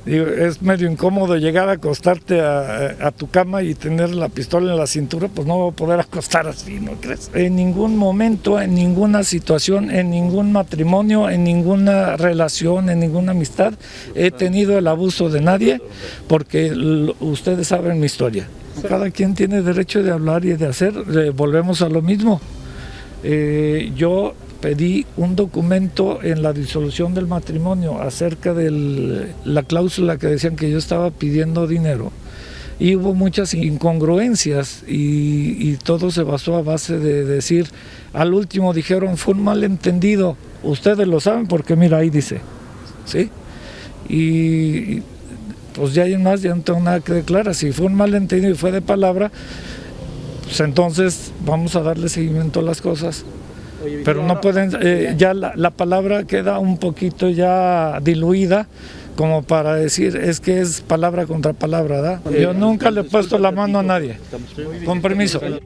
Digo, es medio incómodo llegar a acostarte a tu cama y tener la pistola en la cintura, pues no va a poder acostar así, ¿no crees? En ningún momento, en ninguna situación, en ningún matrimonio, en ninguna relación, en ninguna amistad, he tenido el abuso de nadie, porque ustedes saben mi historia. Cada quien tiene derecho de hablar y de hacer, volvemos a lo mismo. Yo pedí un documento en la disolución del matrimonio acerca de la cláusula que decían que yo estaba pidiendo dinero, y hubo muchas incongruencias y todo se basó a base de decir, al último dijeron fue un malentendido, ustedes lo saben porque mira ahí dice, ¿sí? Y pues ya hay más, ya no tengo nada que declarar. Si fue un malentendido y fue de palabra, pues entonces vamos a darle seguimiento a las cosas. Pero no pueden, ya la palabra queda un poquito ya diluida, como para decir, es que es palabra contra palabra, ¿verdad? Yo nunca le he puesto la mano a nadie. Con permiso.